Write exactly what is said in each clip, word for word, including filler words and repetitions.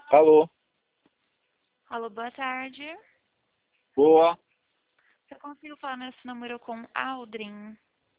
Alô? Alô, boa tarde. Boa. Eu consigo falar nesse número com Aldrin?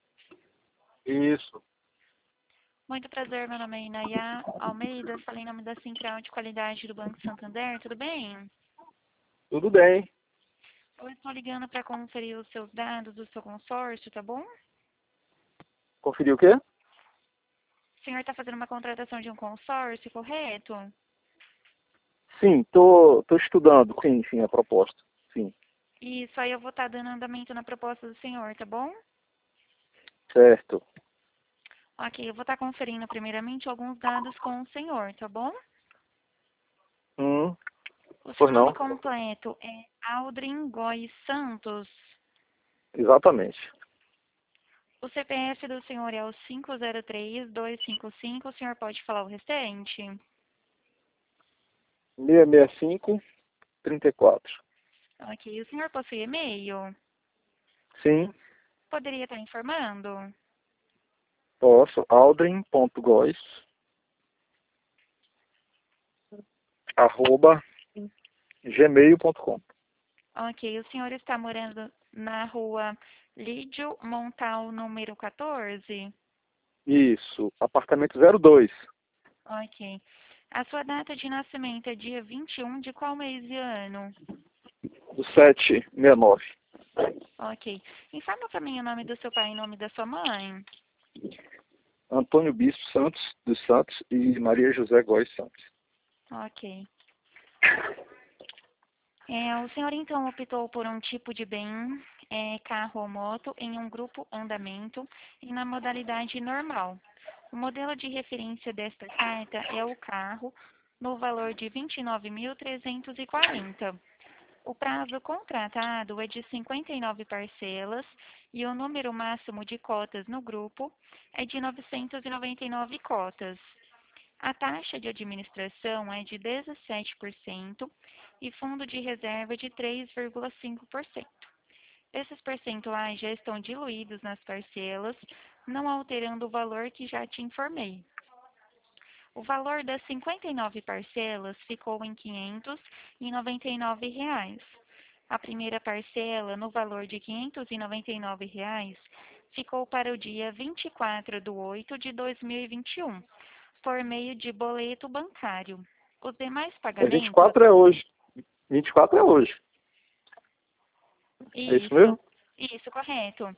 Isso. Muito prazer, meu nome é Inaya Almeida, falei em nome da Central de Qualidade do Banco Santander, tudo bem? Tudo bem. Eu estou ligando para conferir os seus dados do seu consórcio, tá bom? Conferiu o quê? O senhor está fazendo uma contratação de um consórcio, correto? Sim, tô, tô estudando. Sim, sim, a proposta. Sim. Isso, aí eu vou estar dando andamento na proposta do senhor, tá bom? Certo. Ok, eu vou estar conferindo primeiramente alguns dados com o senhor, tá bom? Hum, O seu pois nome não? completo é Aldrin Góes Santos. Exatamente. O C P F do senhor é o cinco zero três dois cinco cinco. O senhor pode falar o restante? seis seis cinco, trinta e quatro. Ok. O senhor possui e-mail? Sim, Poderia estar informando? posso. aldrin.góes, arroba, gmail ponto com. Ok. O senhor está morando na rua Lídio Montal, número quatorze? Isso. Apartamento zero dois, Ok. A sua data de nascimento é dia vinte e um de qual mês e ano? do sete seis nove. Ok. Informa para mim o nome do seu pai e o nome da sua mãe. Antônio Bispo Santos dos Santos e Maria José Góes Santos. Ok. É, o senhor então optou por um tipo de bem, é, carro ou moto, em um grupo andamento e na modalidade normal. O modelo de referência desta carta é o carro, no valor de vinte e nove mil trezentos e quarenta. O prazo contratado é de cinquenta e nove parcelas e o número máximo de cotas no grupo é de novecentas e noventa e nove cotas. A taxa de administração é de dezessete por cento e fundo de reserva de três vírgula cinco por cento. Esses percentuais já estão diluídos nas parcelas, não alterando o valor que já te informei. O valor das cinquenta e nove parcelas ficou em quinhentos e noventa e nove reais. A primeira parcela, no valor de quinhentos e noventa e nove reais, ficou para o dia vinte e quatro de oito de dois mil e vinte e um, por meio de boleto bancário. Os demais É vinte e pagamentos, quatro é hoje. vinte e quatro é hoje. É isso isso, mesmo? isso, correto.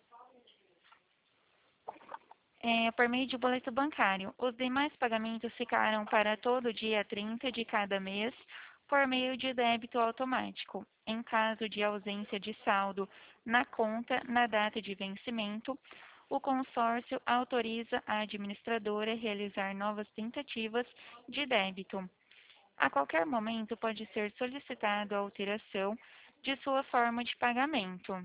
É, por meio de boleto bancário. Os demais pagamentos ficaram para todo dia trinta de cada mês, por meio de débito automático. Em caso de ausência de saldo na conta na data de vencimento, o consórcio autoriza a administradora a realizar novas tentativas de débito. A qualquer momento pode ser solicitado a alteração de sua forma de pagamento.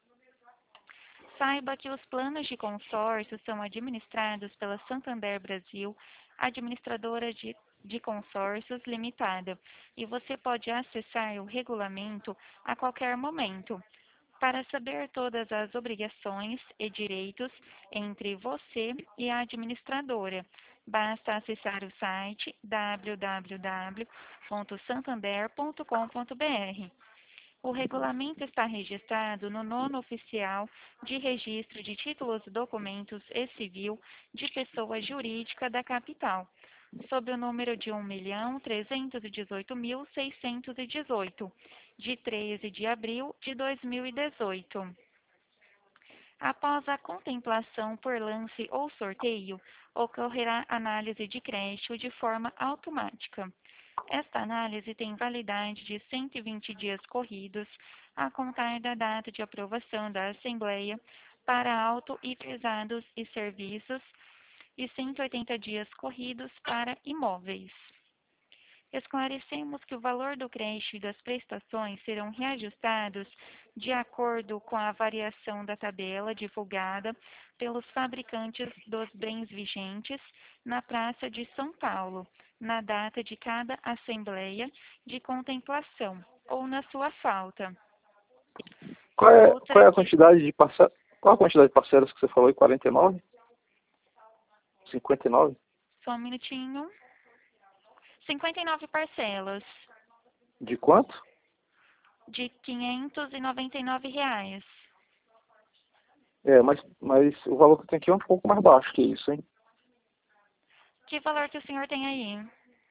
Saiba que os planos de consórcio são administrados pela Santander Brasil, administradora de, de consórcios limitada, e você pode acessar o regulamento a qualquer momento. Para saber todas as obrigações e direitos entre você e a administradora, basta acessar o site w w w ponto santander ponto com ponto b r. O regulamento está registrado no nono oficial de registro de títulos, documentos e civil de pessoa jurídica da capital, sob o número de um milhão trezentos e dezoito mil seiscentos e dezoito, de treze de abril de dois mil e dezoito. Após a contemplação por lance ou sorteio, ocorrerá análise de crédito de forma automática. Esta análise tem validade de cento e vinte dias corridos, a contar da data de aprovação da Assembleia para auto e pesados e serviços, e cento e oitenta dias corridos para imóveis. Esclarecemos que o valor do crédito e das prestações serão reajustados de acordo com a variação da tabela divulgada pelos fabricantes dos bens vigentes na Praça de São Paulo, na data de cada assembleia de contemplação ou na sua falta. Qual é, qual Outra, é a quantidade de parcelas? Qual a quantidade de parcelas que você falou aí? quarenta e nove? cinquenta e nove? só um minutinho. cinquenta e nove parcelas De quanto? de quinhentos e noventa e nove reais. É, mas, mas o valor que tem aqui é um pouco mais baixo que isso, hein? Que valor que o senhor tem aí?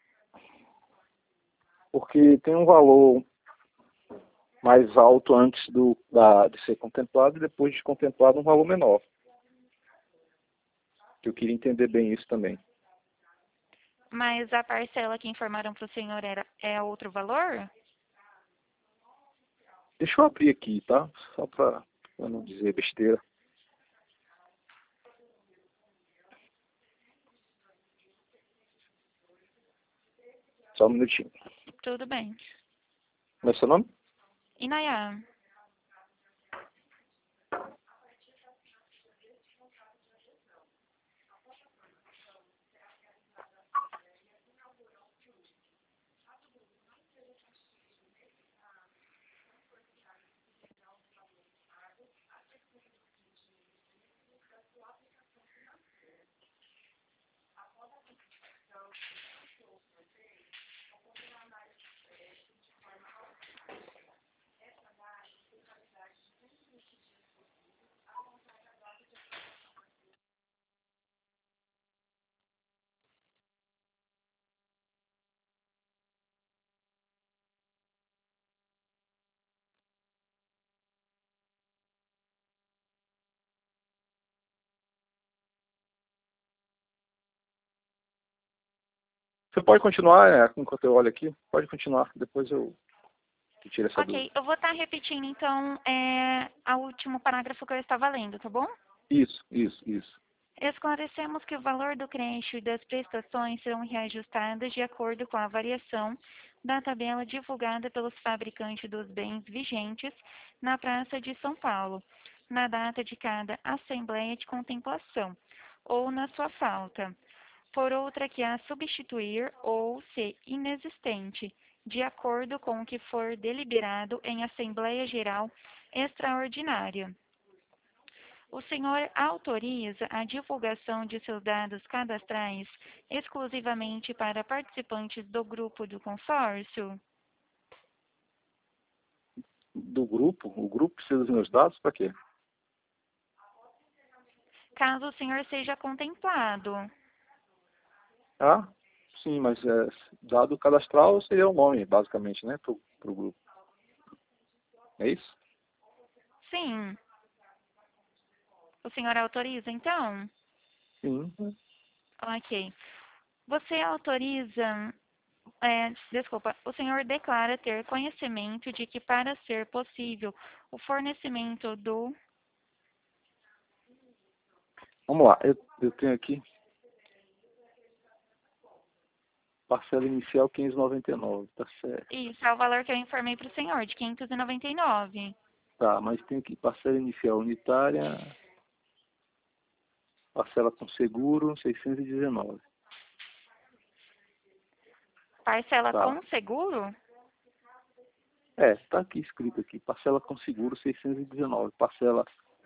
Porque tem um valor mais alto antes do, da, de ser contemplado e depois de contemplado um valor menor. Eu queria entender bem isso também. Mas a parcela que informaram para o senhor era, é outro valor? Deixa eu abrir aqui, tá? Só para não dizer besteira. Só um minutinho. Tudo bem. Como é seu nome? Inayá. Você pode continuar, é, enquanto eu olho aqui? Pode continuar, depois eu tiro essa dúvida. Ok, eu vou estar repetindo então é, o último parágrafo que eu estava lendo, tá bom? Isso, isso, isso. Esclarecemos que o valor do crédito e das prestações serão reajustadas de acordo com a variação da tabela divulgada pelos fabricantes dos bens vigentes na Praça de São Paulo, na data de cada Assembleia de Contemplação, ou na sua falta, por outra que a substituir ou se inexistente, de acordo com o que for deliberado em Assembleia Geral Extraordinária. O senhor autoriza a divulgação de seus dados cadastrais exclusivamente para participantes do grupo do consórcio? Do grupo? O grupo precisa dos meus dados para quê? Caso o senhor seja contemplado. Ah, sim, mas é, dado cadastral seria o nome, basicamente, né, para o grupo. É isso? Sim. O senhor autoriza, então? Sim. Ok. Você autoriza, é, desculpa, o senhor declara ter conhecimento de que para ser possível o fornecimento do... Vamos lá, eu, eu tenho aqui parcela inicial quinhentos e noventa e nove, tá certo. Isso é o valor que eu informei para o senhor, de quinhentos e noventa e nove. Tá, mas tem aqui parcela inicial unitária, parcela com seguro, seiscentos e dezenove. Parcela Tá. com seguro? É, tá aqui escrito aqui, parcela com seguro seiscentos e dezenove, parcela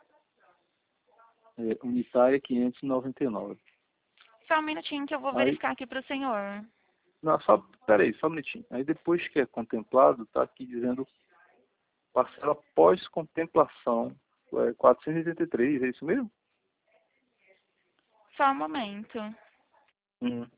é, unitária quinhentos e noventa e nove. Só um minutinho que eu vou Aí, verificar aqui para o senhor. não, só, peraí, só um minutinho. Aí depois que é contemplado, tá aqui dizendo parcela pós-contemplação, é quatrocentos e oitenta e três, é isso mesmo? Só um momento. Hum.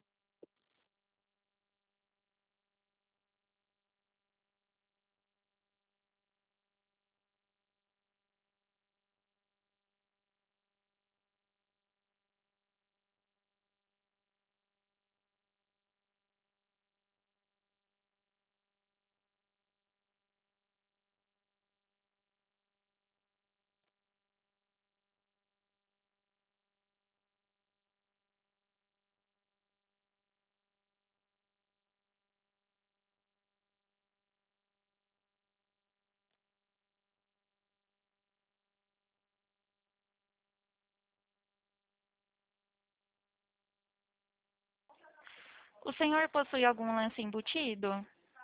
O senhor possui algum lance embutido?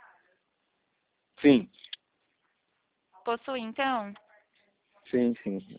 Sim, Possui, então? sim, sim.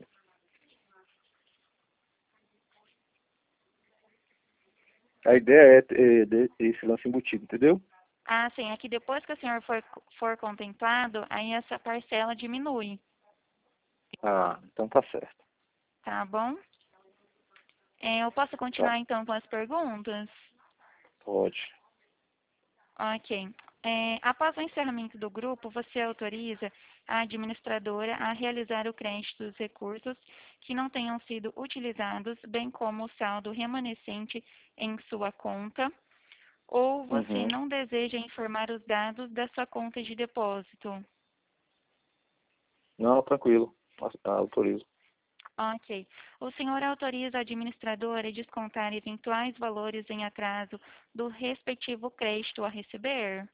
A ideia é ter é, esse lance embutido, entendeu? Ah, sim, é que depois que o senhor for, for contemplado, aí essa parcela diminui, Ah, então tá certo. tá bom? É, eu posso Tá, continuar então com as perguntas? pode. Ok. É, após o encerramento do grupo, você autoriza a administradora a realizar o crédito dos recursos que não tenham sido utilizados, bem como o saldo remanescente em sua conta, ou você Uhum. não deseja informar os dados da sua conta de depósito? Não, tranquilo. Ah, autorizo. Ok. O senhor autoriza a administradora a descontar eventuais valores em atraso do respectivo crédito a receber?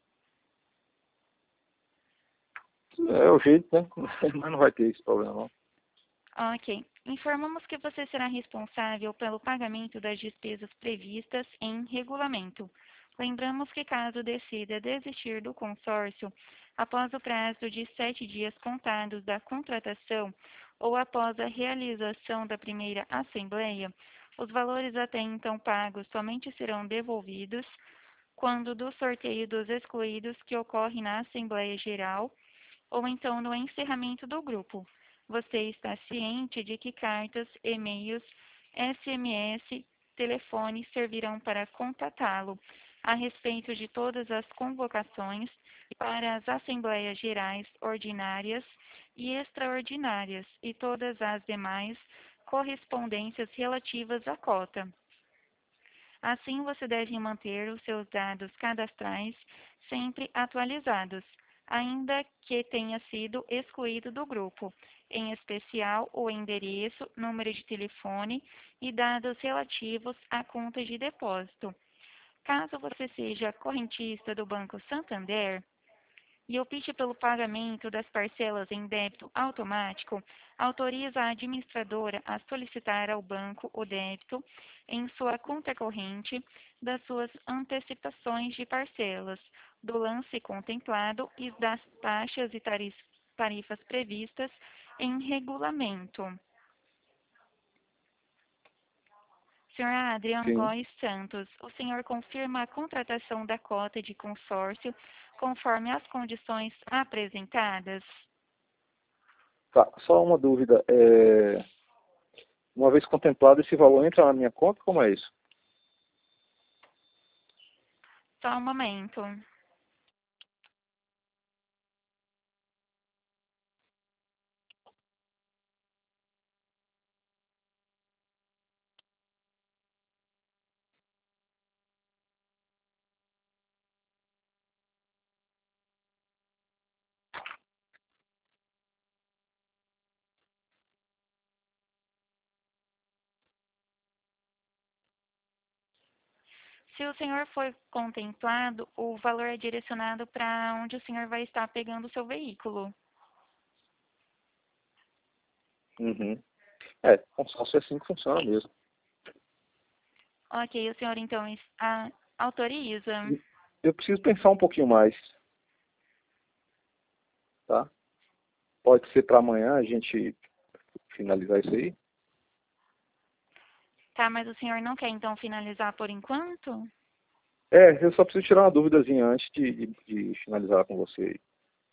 É o jeito, né? Mas não vai ter esse problema, não. Ok. Informamos que você será responsável pelo pagamento das despesas previstas em regulamento. Lembramos que, caso decida desistir do consórcio, após o prazo de sete dias contados da contratação ou após a realização da primeira assembleia, os valores até então pagos somente serão devolvidos quando do sorteio dos excluídos que ocorre na Assembleia Geral ou então no encerramento do grupo. Você está ciente de que cartas, e-mails, S M S, telefone servirão para contatá-lo a respeito de todas as convocações para as Assembleias Gerais ordinárias e extraordinárias e todas as demais correspondências relativas à cota. Assim, você deve manter os seus dados cadastrais sempre atualizados, ainda que tenha sido excluído do grupo, em especial o endereço, número de telefone e dados relativos à conta de depósito. Caso você seja correntista do Banco Santander, e opte pelo pagamento das parcelas em débito automático, autoriza a administradora a solicitar ao banco o débito em sua conta corrente das suas antecipações de parcelas, do lance contemplado e das taxas e tarifas previstas em regulamento. senhor Adriano Sim. Góes Santos, o senhor confirma a contratação da cota de consórcio conforme as condições apresentadas? Tá, só uma dúvida. É... Uma vez contemplado, esse valor entra na minha conta? Como é isso? Só um momento. Se o senhor for contemplado, o valor é direcionado para onde o senhor vai estar pegando o seu veículo. Uhum. É, consórcio é assim que funciona mesmo. Ok, o senhor então es- a- autoriza? Eu preciso pensar um pouquinho mais, tá? Pode ser para amanhã a gente finalizar isso aí? Tá, mas o senhor não quer então finalizar por enquanto? É, eu só preciso tirar uma duvidazinha antes de, de, de finalizar com você aí,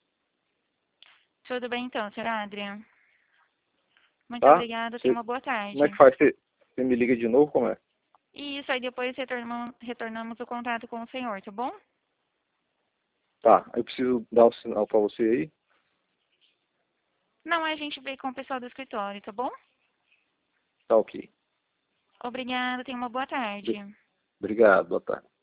Tudo bem então, senhor Adriano. Muito tá? obrigada, tenha Você, uma boa como é tarde. que faz? Você, você me liga de novo, como é? E isso aí depois retornamos, retornamos o contato com o senhor, tá bom? Tá, eu preciso dar o sinal para você aí. Não, a gente vê com o pessoal do escritório, tá bom? Tá ok. Obrigada, tenha uma boa tarde. Obrigado, boa tarde.